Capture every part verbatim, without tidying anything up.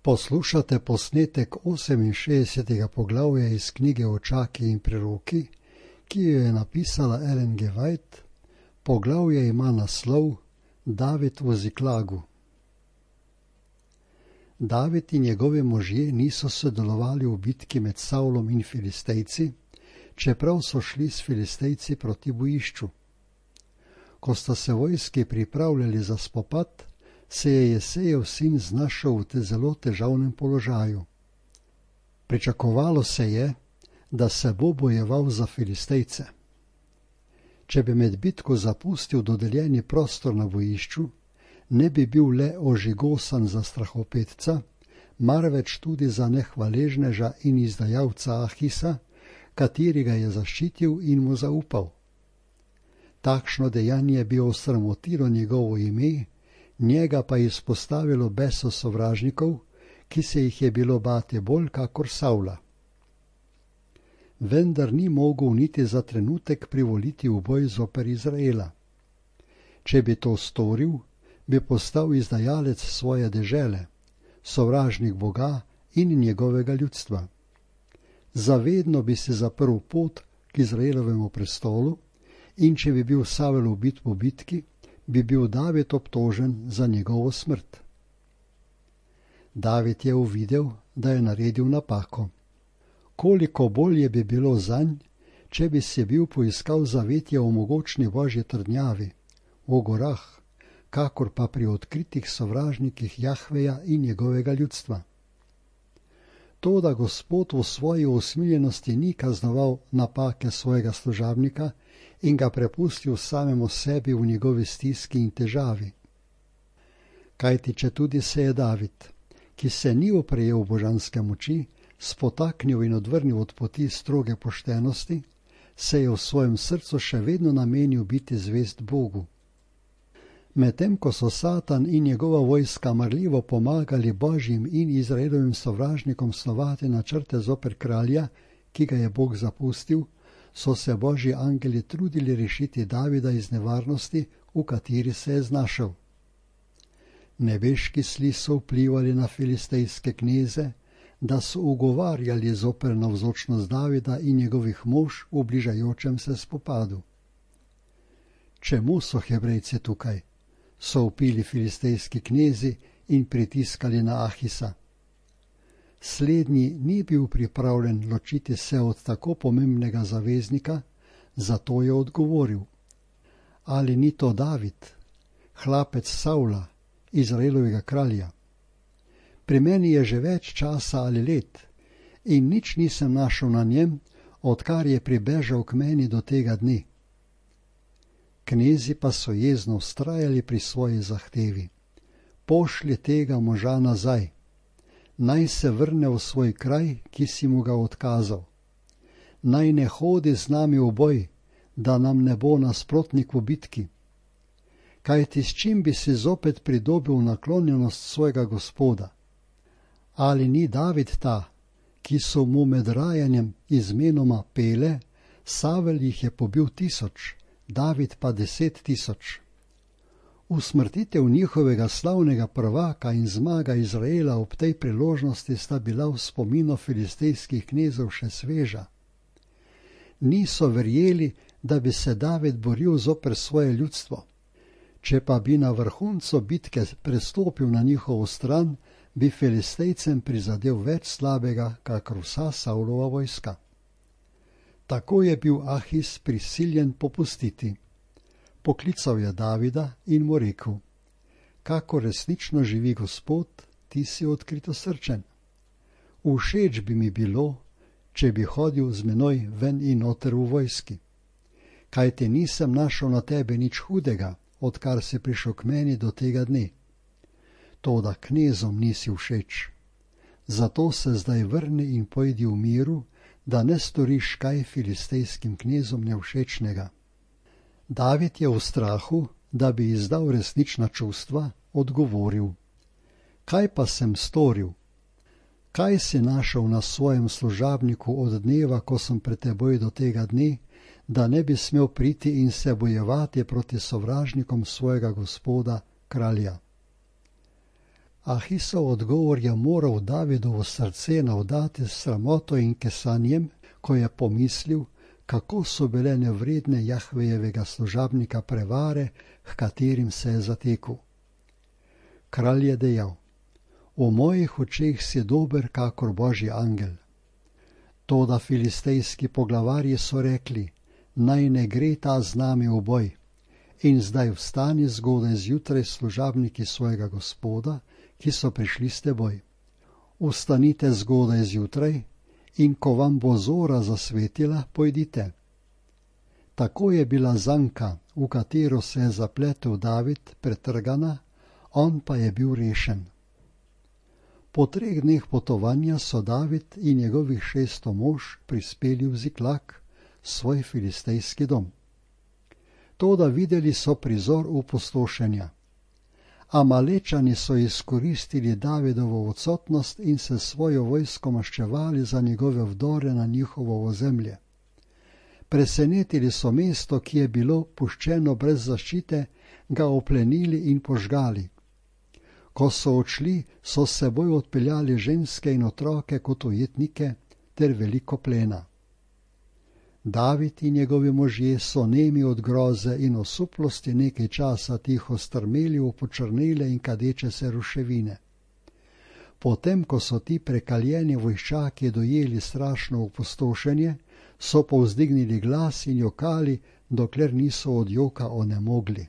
Poslušate posnetek oseminšestdesetega poglavja iz knjige Očaki in preroki, ki jo je napisala Ellen G. White. Poglavje ima naslov David v Ziklagu. David in njegovi možje niso sodelovali v bitki med Savlom in Filistejci, čeprav so šli s Filistejci proti bojišču. Ko sta se vojski pripravljali za spopad, se je Jesejev sin znašel v te zelo težavnem položaju. Pričakovalo se je, da se bo bojeval za Filistejce. Če bi med bitko zapustil dodeljeni prostor na bojišču, ne bi bil le ožigosan za strahopetca, marveč tudi za nehvaležneža in izdajalca Ahisa, kateri ga je zaščitil in mu zaupal. Takšno dejanje bi osramotilo njegovo ime, njega pa izpostavilo beso sovražnikov, ki se jih je bilo bati bolj kakor Savla. Vendar ni mogel niti za trenutek privoliti v boj zoper Izraela. Če bi to storil, bi postal izdajalec svoje dežele, sovražnik Boga in njegovega ljudstva. Zavedno bi se zaprl pot k Izraelovemu prestolu in če bi bil Savel ubit po bitki, bi bil David obtožen za njegovo smrt. David je uvidel, da je naredil napako. Koliko bolje bi bilo zanj, če bi se bil poiskal zavetje o mogočni božji trdnjavi, v gorah, kakor pa pri odkritih sovražnikih Jahveja in njegovega ljudstva. To, da Gospod v svoji usmiljenosti ni kaznoval napake svojega služabnika in ga prepustil samemu sebi v njegovi stiski in težavi. Kajti če tudi se je David, ki se ni oprejel božanske moči, spotaknil in odvrnil od poti stroge poštenosti, se je v svojem srcu še vedno namenil biti zvest Bogu. Medtem ko so Satan in njegova vojska marljivo pomagali božjim in Izraelovim sovražnikom snovati načrte zoper kralja, ki ga je Bog zapustil, so se božji angeli trudili rešiti Davida iz nevarnosti, v kateri se je znašel. Nebeški sli so vplivali na filistejske kneze, da so ugovarjali zoper navzočnost Davida in njegovih mož v bližajočem se spopadu. Čemu so Hebrejci tukaj? So vpili filistejski knezi in pritiskali na Ahisa. Slednji ni bil pripravljen ločiti se od tako pomembnega zaveznika, zato je odgovoril: Ali ni to David, hlapec Savla, Izraelovega kralja? Pri meni je že več časa ali let in nič nisem našel na njem, odkar je pribežal k meni do tega dne. Knezi pa so jezno vztrajali pri svoji zahtevi: Pošlji tega moža nazaj, naj se vrne v svoj kraj, ki si mu ga odkazal. Naj ne hodi z nami v boj, da nam ne bo nasprotnik v bitki. Kajti s čim bi si zopet pridobil naklonjenost svojega Gospoda? Ali ni David ta, ki so mu med rajanjem izmenoma pele, Savel jih je pobil tisoč, David pa deset tisoč. Usmrtitev njihovega slavnega prvaka in zmaga Izraela ob tej priložnosti sta bila v spominu filistejskih knezov še sveža. Niso verjeli, da bi se David boril zoper svoje ljudstvo. Če pa bi na vrhuncu bitke prestopil na njihovo stran, bi Filistejcem prizadel več slabega, kakor vsa Savlova vojska. Tako je bil Ahis prisiljen popustiti. Poklical je Davida in mu rekel: Kako resnično živi Gospod, ti si odkritosrčen. Všeč bi mi bilo, če bi hodil z menoj ven in noter v vojski. Kajti nisem našel na tebe nič hudega, odkar si prišel k meni do tega dne. Toda knezom nisi všeč. Zato se zdaj vrni in pojdi v miru, da ne storiš kaj filistejskim knezom nevšečnega. David je v strahu, da bi izdal resnična čustva, odgovoril: Kaj pa sem storil? Kaj si našel na svojem služabniku od dneva, ko sem pred teboj do tega dne, da ne bi smel priti in se bojevati proti sovražnikom svojega Gospoda, kralja? Ahisov odgovor je moral Davidovo srce navdati s sramoto in kesanjem, ko je pomislil, kako so bile nevredne Jahvejevega služabnika prevare, h katerim se je zatekel. Kralj je dejal: v mojih očeh si dober kakor božji angel. Toda filistejski poglavarji so rekli: naj ne gre ta z nami v boj. In zdaj vstani zgodaj zjutraj služabniki svojega gospoda, ki so prišli s teboj. Vstanite zgodaj zjutraj in ko vam bo zora zasvetila, pojdite. Tako je bila zanka, v katero se je zapletel David, pretrgana, on pa je bil rešen. Po treh dneh potovanja so David in njegovih šeststo mož prispeli v Ziklak, svoj filistejski dom. Toda videli so prizor opustošenja. Amalečani so izkoristili Davidovo odsotnost in se svojo vojsko maščevali za njegove vdore na njihovo ozemlje. Presenetili so mesto, ki je bilo puščeno brez zaščite, ga oplenili in požgali. Ko so odšli, so s seboj odpeljali ženske in otroke kot ujetnike ter veliko plena. David in njegovi možje so nemi od groze in osuplosti nekaj časa tiho strmeli v počrnele in kadeče se ruševine. Potem, ko so ti prekaljeni vojščaki dojeli strašno opustošenje, so povzdignili glas in jokali, dokler niso od joka onemogli.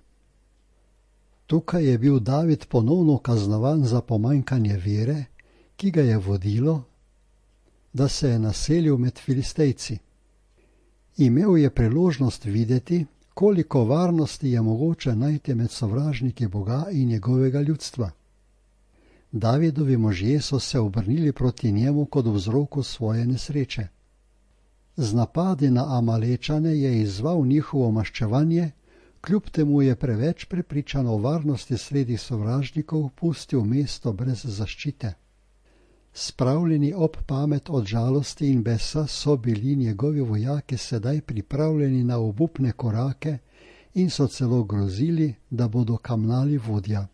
Tukaj je bil David ponovno kaznovan za pomanjkanje vere, ki ga je vodilo, da se je naselil med Filistejci. Imel je priložnost videti, koliko varnosti je mogoče najti med sovražniki Boga in njegovega ljudstva. Davidovi možje so se obrnili proti njemu kot vzroku svoje nesreče. Z napadi na Amalečane je izzval njihovo maščevanje, kljub temu je preveč prepričan o varnosti sredi sovražnikov pustil mesto brez zaščite. Spravljeni ob pamet od žalosti in besa so bili njegovi vojaki sedaj pripravljeni na obupne korake in so celo grozili, da bodo kamnali vodja.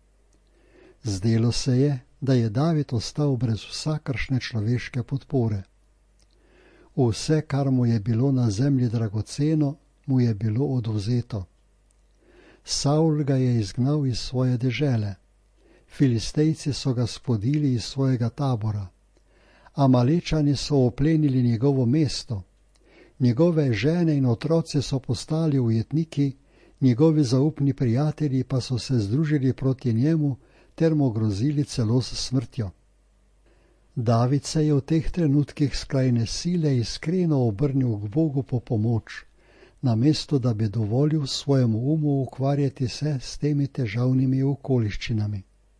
Zdelo se je, da je David ostal brez vsakršne človeške podpore. Vse, kar mu je bilo na zemlji dragoceno, mu je bilo odvzeto. Saul ga je izgnal iz svoje dežele. Filistejci so ga spodili iz svojega tabora. Amalečani so oplenili njegovo mesto. Njegove žene in otroci so postali ujetniki, njegovi zaupni prijatelji pa so se združili proti njemu ter mu grozili celo s smrtjo. David se je v teh trenutkih skrajne sile iskreno obrnil k Bogu po pomoč, namesto da bi dovolil svojemu umu ukvarjati se s temi težavnimi okoliščinami.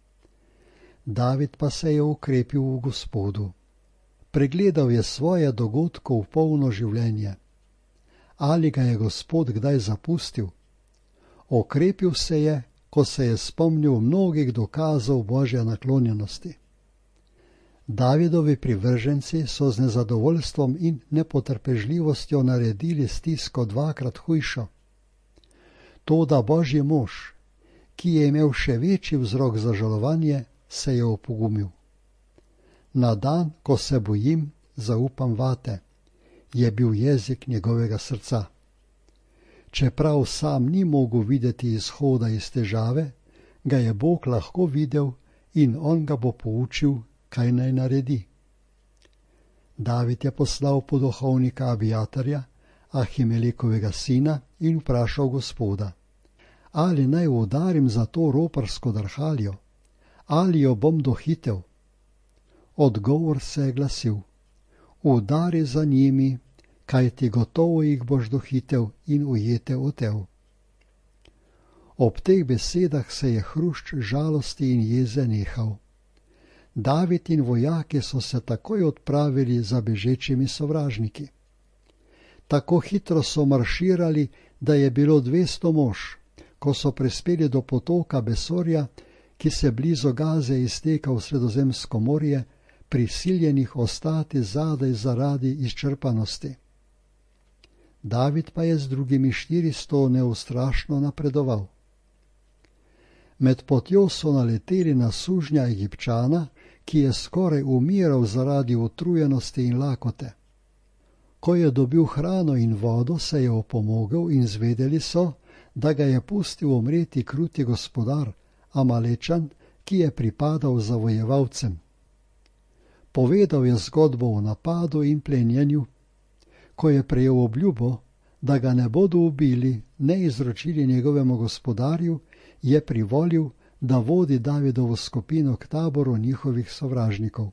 David pa se je ukrepil v Gospodu. Pregledal je svoje dogodkov polno življenje. Ali ga je Gospod kdaj zapustil? Okrepil se je, ko se je spomnil mnogih dokazov Božje naklonjenosti. Davidovi privrženci so z nezadovoljstvom in nepotrpežljivostjo naredili stisko dvakrat hujšo. Toda Božji mož, ki je imel še večji vzrok za žalovanje, se je opogumil. Na dan, ko se bojim, zaupam vate, je bil jezik njegovega srca. Čeprav sam ni mogel videti izhoda iz težave, ga je Bog lahko videl in on ga bo poučil, kaj naj naredi. David je poslal poduhovnika Abijatarja, Ahimelekovega sina, in vprašal Gospoda: ali naj udarim za to roparsko drhaljo, ali jo bom dohitel? Odgovor se je glasil: udari za njimi, kaj ti gotovo jih boš dohitel in ujete otev. Ob teh besedah se je hrušč žalosti in jeze nehal. David in vojaki so se takoj odpravili za bežečimi sovražniki. Tako hitro so marširali, da je bilo dvesto mož, ko so prispeli do potoka Besorja, ki se blizu Gaze izteka v Sredozemsko morje, prisiljenih ostati zadaj zaradi izčrpanosti. David pa je z drugimi štiristo neustrašno napredoval. Med potjo so naleteli na sužnja Egipčana, ki je skoraj umiral zaradi utrujenosti in lakote. Ko je dobil hrano in vodo, se je opomogel in zvedeli so, da ga je pustil umreti kruti gospodar, Amalečan, ki je pripadal zavojevalcem. Povedal je zgodbo o napadu in plenjenju. Ko je prejel obljubo, da ga ne bodo ubili, ne izročili njegovemu gospodarju, je privolil, da vodi Davidovo skupino k taboru njihovih sovražnikov.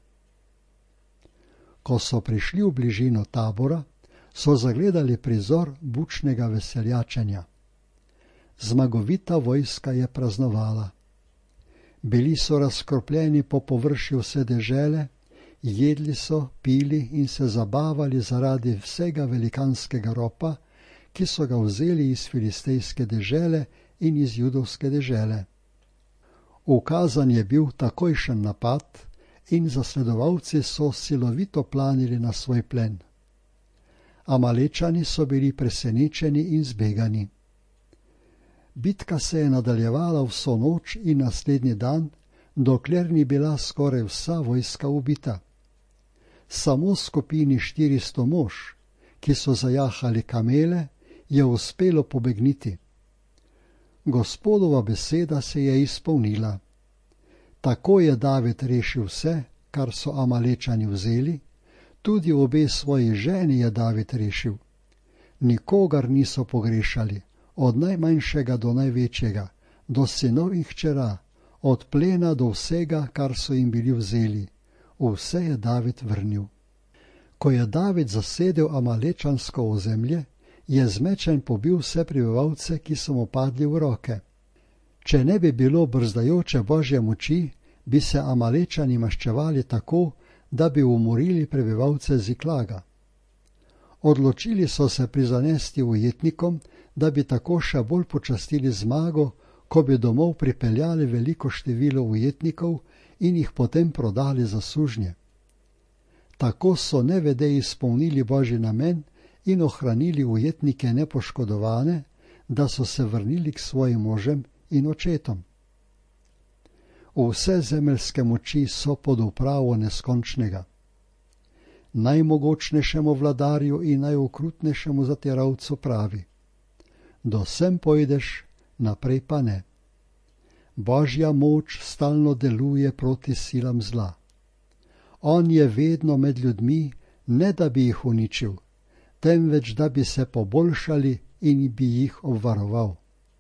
Ko so prišli v bližino tabora, so zagledali prizor bučnega veseljačenja. Zmagovita vojska je praznovala. Bili so razkropljeni po površju vse dežele, jedli so, pili in se zabavali zaradi vsega velikanskega ropa, ki so ga vzeli iz filistejske dežele in iz judovske dežele. Ukazan je bil takojšen napad in zasledovalci so silovito planili na svoj plen. Amalečani so bili presenečeni in zbegani. Bitka se je nadaljevala vso noč in naslednji dan, dokler ni bila skoraj vsa vojska ubita. Samo skupini štiristo mož, ki so zajahali kamele, je uspelo pobegniti. Gospodova beseda se je izpolnila. Tako je David rešil vse, kar so Amalečani vzeli, tudi obe svoji ženi je David rešil. Nikogar niso pogrešali, od najmanjšega do največjega, do sinov in hčera, od plena do vsega, kar so jim bili vzeli. Vse je David vrnil. Ko je David zasedel amalečansko ozemlje, je z mečem pobil vse prebivalce, ki so mu padli v roke. Če ne bi bilo brzdajoče Božje moči, bi se Amalečani maščevali tako, da bi umorili prebivalce Ziklaga. Odločili so se prizanesti ujetnikom, da bi tako še bolj počastili zmago, ko bi domov pripeljali veliko število ujetnikov in jih potem prodali za sužnje. Tako so nevede izpolnili Božji namen in ohranili ujetnike nepoškodovane, da so se vrnili k svojim možem in očetom. Vse zemeljske moči so pod upravo neskončnega. Najmogočnejšemu vladarju in najokrutnejšemu zatiralcu pravi: do sem pojdeš, naprej pa ne. Božja moč stalno deluje proti silam zla. On je vedno med ljudmi, ne da bi jih uničil, temveč da bi se poboljšali in bi jih obvaroval.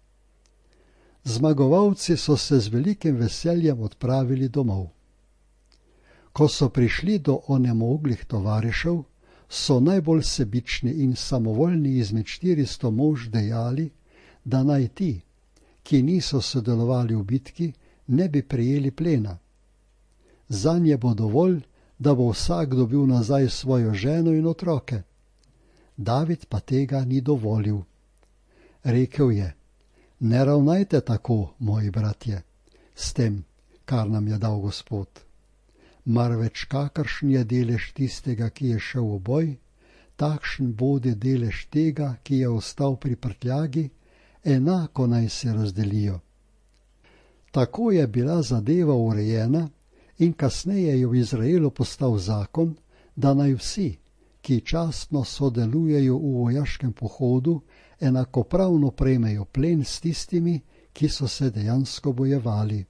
Zmagovalci so se z velikim veseljem odpravili domov. Ko so prišli do onemoglih tovarišev, so najbolj sebični in samovoljni izmed štiristo mož dejali, da naj ti, ki niso sodelovali v bitki, ne bi prejeli plena. Zanje bo dovolj, da bo vsak dobil nazaj svojo ženo in otroke. David pa tega ni dovolil. Rekel je: ne ravnajte tako, moji bratje, s tem, kar nam je dal Gospod. Marveč kakršen je delež tistega, ki je šel v boj, takšen bode delež tega, ki je ostal pri prtljagi, enako naj se razdelijo. Tako je bila zadeva urejena in kasneje je v Izraelu postal zakon, da naj vsi, ki častno sodelujejo v vojaškem pohodu, enakopravno prejmejo plen s tistimi, ki so se dejansko bojevali.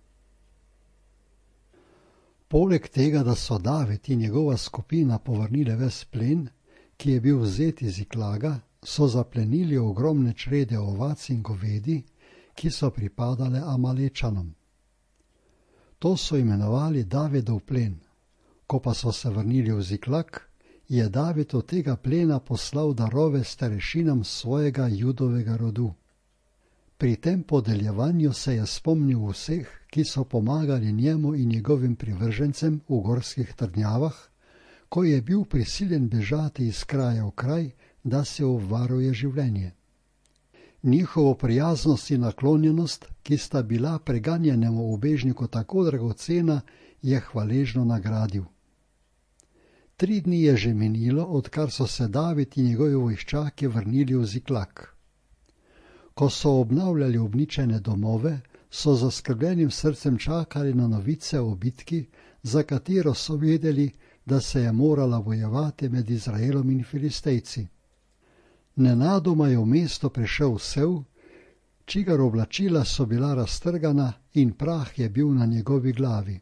Poleg tega, da so David in njegova skupina povrnile ves plen, ki je bil vzet iz Ziklaga, so zaplenili ogromne črede ovac in govedi, ki so pripadale Amalečanom. To so imenovali Davidov plen. Ko pa so se vrnili v Ziklag, je David od tega plena poslal darove starešinam svojega judovega rodu. Pri tem podeljevanju se je spomnil vseh, ki so pomagali njemu in njegovim privržencem v gorskih trdnjavah, ko je bil prisiljen bežati iz kraja v kraj, da se obvaruje življenje. Njihovo prijaznost in naklonjenost, ki sta bila preganjenemu ubežniku tako dragocena, je hvaležno nagradil. Tri dni je že minilo, odkar so se David in njegovi vojščaki vrnili v Ziklag. Ko so obnavljali obničene domove, so zaskrbljenim srcem čakali na novice o bitki, za katero so vedeli, da se je morala bojevati med Izraelom in Filistejci. Nenadoma je v mesto prišel sev, čigar oblačila so bila raztrgana in prah je bil na njegovi glavi.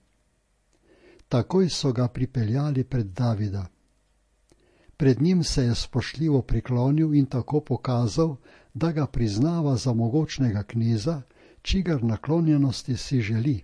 Takoj so ga pripeljali pred Davida. Pred njim se je spoštljivo priklonil in tako pokazal, da ga priznava za mogočnega kneza, čigar naklonjenosti si želi.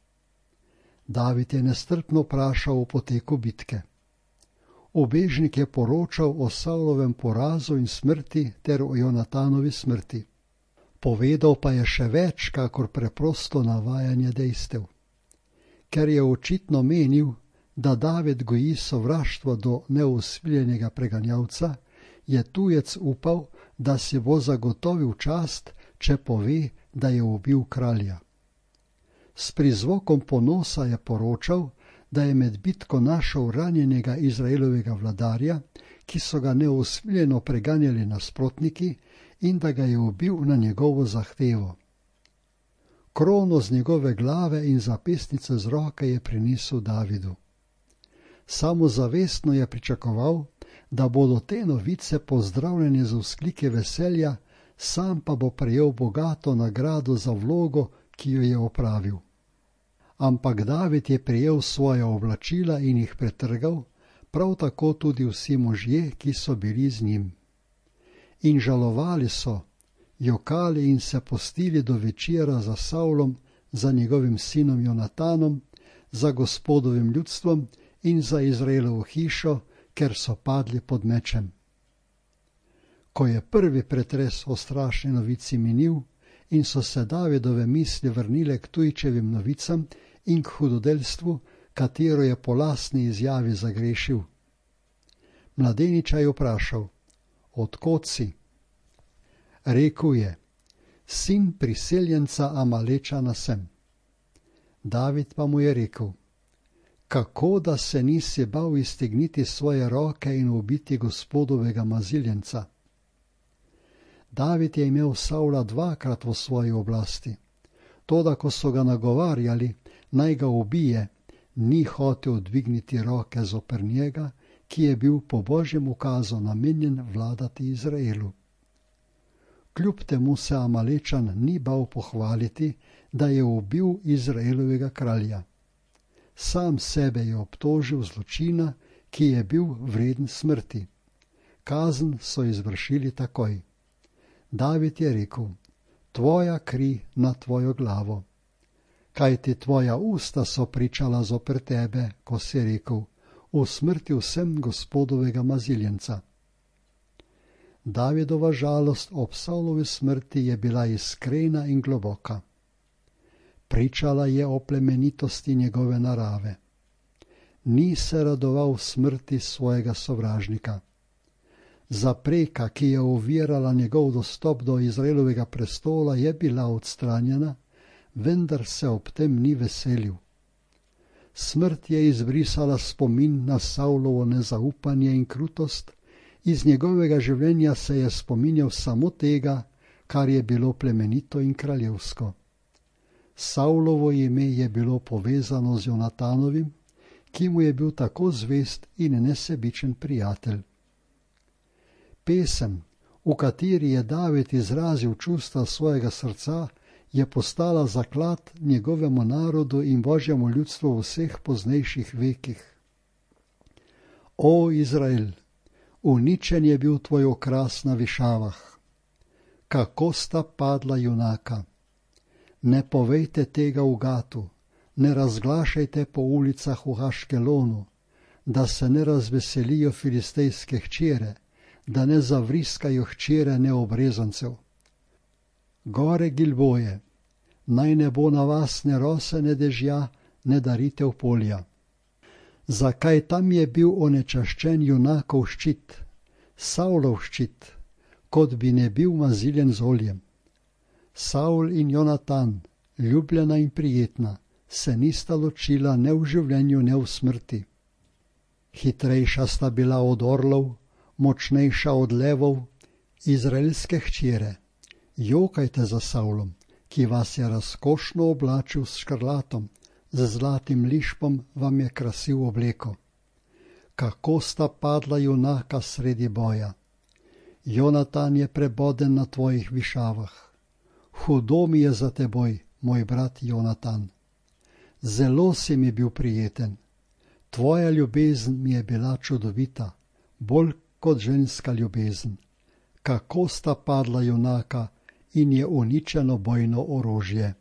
David je nestrpno vprašal o poteku bitke. Ubežnik je poročal o Savlovem porazu in smrti ter o Jonatanovi smrti. Povedal pa je še več, kakor preprosto navajanje dejstev. Ker je očitno menil, da David goji sovraštvo do neusmiljenega preganjavca, je tujec upal, da si bo zagotovil čast, če pove, da je ubil kralja. S prizvokom ponosa je poročal, da je med bitko našel ranjenega Izraelovega vladarja, ki so ga neusmiljeno preganjali nasprotniki, in da ga je ubil na njegovo zahtevo. Krono z njegove glave in zapestnice z roke je prinesel Davidu. Samozavestno je pričakoval, da bodo te novice pozdravljene z vzkliki veselja, sam pa bo prejel bogato nagrado za vlogo, ki jo je opravil. Ampak David je prejel svoja oblačila in jih pretrgal, prav tako tudi vsi možje, ki so bili z njim. In žalovali so, jokali in se postili do večera za Savlom, za njegovim sinom Jonatanom, za Gospodovim ljudstvom in za Izraelovo hišo, ker so padli pod mečem. Ko je prvi pretres o strašni novici minil in so se Davidove misli vrnile k tujčevim novicam in k hudodelstvu, katero je po lastni izjavi zagrešil. Mladeniča je vprašal, od kod si? Rekel je, sin priseljenca Amalečana sem. David pa mu je rekel, kako da se nisi bal iztegniti svoje roke in ubiti Gospodovega maziljenca? David je imel Savla dvakrat v svoji oblasti. Toda, ko so ga nagovarjali, naj ga ubije, ni hotel dvigniti roke zoper njega, ki je bil po Božjem ukazu namenjen vladati Izraelu. Kljub temu se Amalečan ni bal pohvaliti, da je ubil Izraelovega kralja. Sam sebe je obtožil zločina, ki je bil vreden smrti. Kazen so izvršili takoj. David je rekel, tvoja kri na tvojo glavo. Kajti tvoja usta so pričala zoper tebe, ko si rekel, usmrtil sem Gospodovega maziljenca. Davidova žalost ob Savlovi smrti je bila iskrena in globoka. Pričala je o plemenitosti njegove narave. Ni se radoval smrti svojega sovražnika. Zapreka, ki je ovirala njegov dostop do Izraelovega prestola, je bila odstranjena, vendar se ob tem ni veselil. Smrt je izbrisala spomin na Savlovo nezaupanje in krutost, iz njegovega življenja se je spominjal samo tega, kar je bilo plemenito in kraljevsko. Savlovo ime je bilo povezano z Jonatanovim, ki mu je bil tako zvest in nesebičen prijatelj. Pesem, v kateri je David izrazil čustva svojega srca, je postala zaklad njegovemu narodu in Božjemu ljudstvu v vseh poznejših vekih. O Izrael, uničen je bil tvoj okras na višavah. Kako sta padla junaka! Ne povejte tega v Gatu, ne razglašajte po ulicah v Aškelonu, da se ne razveselijo filistejske hčere, da ne zavriskajo hčere neobrezancev. Gore Gilboje, naj ne bo na vas ne rose, ne dežja, ne daritev polja. Zakaj tam je bil onečaščen junakov ščit, Savlov ščit, kot bi ne bil maziljen z oljem? Savl in Jonatan, ljubljena in prijetna, se nista ločila ne v življenju, ne v smrti. Hitrejša sta bila od orlov, močnejša od levov, izraelske hčere. Jokajte za Savlom, ki vas je razkošno oblačil s škrlatom, z zlatim lišpom vam je krasil obleko. Kako sta padla junaka sredi boja. Jonatan je preboden na tvojih višavah. Hudo mi je za teboj, moj brat Jonatan. Zelo si mi bil prijeten. Tvoja ljubezen mi je bila čudovita, bolj kot ženska ljubezen. Kako sta padla junaka in je uničeno bojno orožje.